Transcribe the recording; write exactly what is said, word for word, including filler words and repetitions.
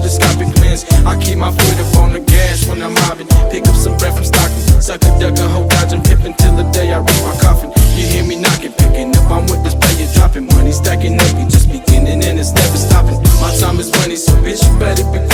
endoscopic cleanse. I keep my foot up on the gas when I'm mobbing. Pick up some bread from Stockton, suck a duck, a hoe dodging, pippin' till the day I reach my coffin. You hear me knocking, picking up, I'm with this player dropping. Money stacking up, we just beginning and it's never stopping. My time is money, so bitch, you better be